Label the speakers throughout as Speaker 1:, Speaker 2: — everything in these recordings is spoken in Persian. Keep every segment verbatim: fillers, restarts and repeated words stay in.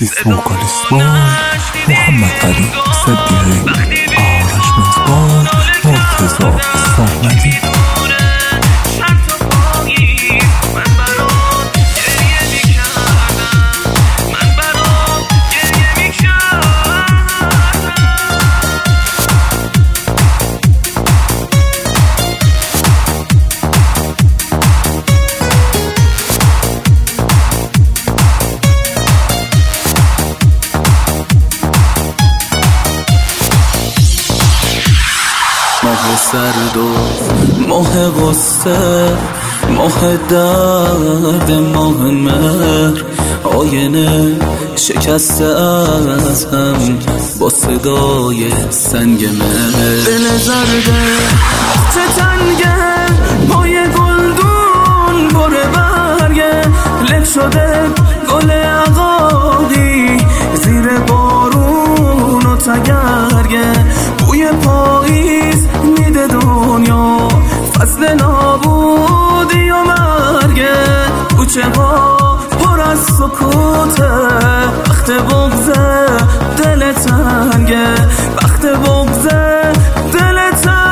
Speaker 1: This vocalist boy محمد علی صدیقی، آرنجمنت boy مرتضی صحمدی.
Speaker 2: ماه سرد و ماه غصه، ماه درد، ماه مهر، آینه شکسته از هم با صدای سنگ مهر. دل زرده چه تنگه، پای گلدون پر برگه، لک شده گل عقادی زیر بارون و تگرگه. بوی پاییز میده دنیا، فصل نابودی و مرگه. کوچه ها پر از سکوته، وقت بغضه دل تنگه، وقت بغضه دل تنگه.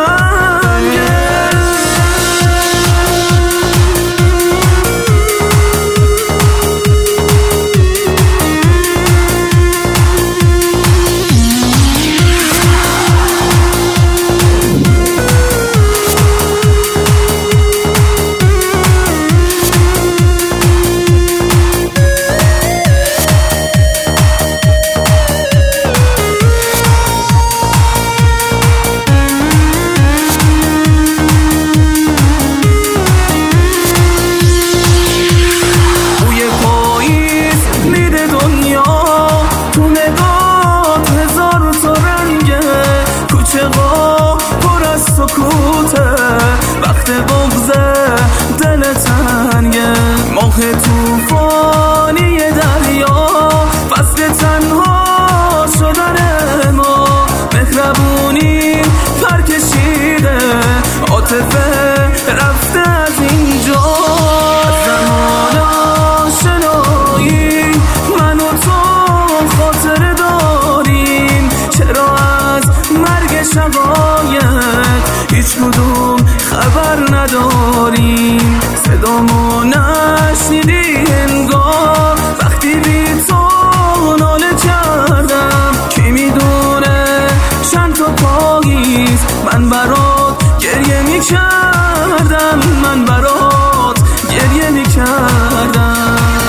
Speaker 2: وقت بغضه دل تنگه، ماه توفانی دریا، فصل تنها شدن ما. مهربونی پر کشیده، عاطفه رفته از اینجا. زمان آشنایی من و تو خاطره داریم، چرا از مرگ شقایق هیچ کدوم خبر نداریم؟ صدامو نشنیدی انگار وقتی بی تو ناله کردم. کی میدونه چند تا پاییز من برات گریه میکردم، من برات گریه میکردم.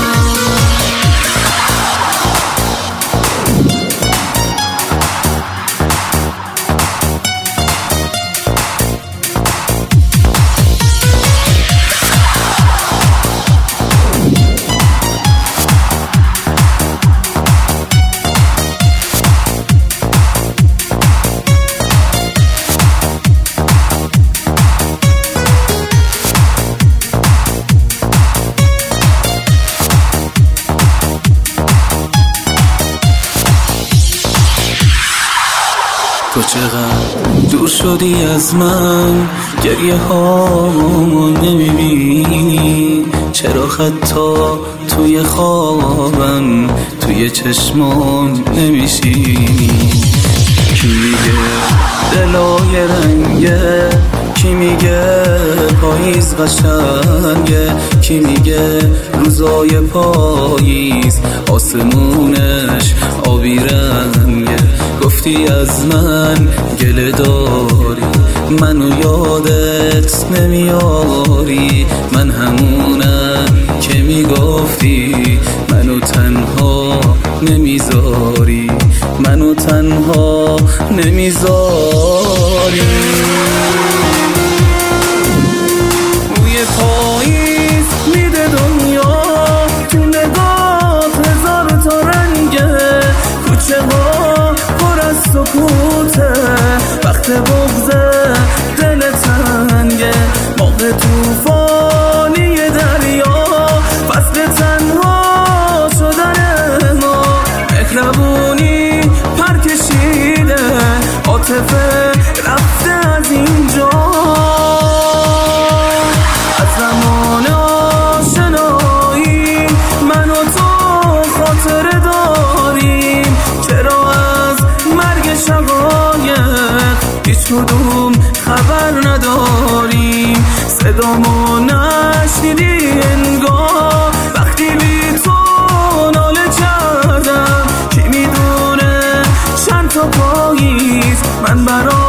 Speaker 2: تو چقدر دور شدی از من، گریه هامو نمیبینی؟ چرا حتی توی خوابم توی چشمان نمیشینی؟ کی میگه دلای رنگه، کی میگه پاییز قشنگه، کی میگه روزای پاییز آسمونش آبی رنگه. گفتی از من گله داری، منو یادت نمیاری. من همونم که میگفتی منو تنها نمیذاری، منو تنها نمیذاری. بوی پاییز میده دنیا، تو نگات هزار تا رنگه. کوچه ها پر از سکوته، وقت بغضه دل تنگه. ماه توفانی دریا، فصل تنها شدن ما. مهربونی پر کشیده، عاطفه رفته از اینجا. از زمان آشنایی من و تو خاطره دارم. صدامو نشنیدی انگار وقتی بی تو ناله کردم. کی میدونه چند تا پاییز من برام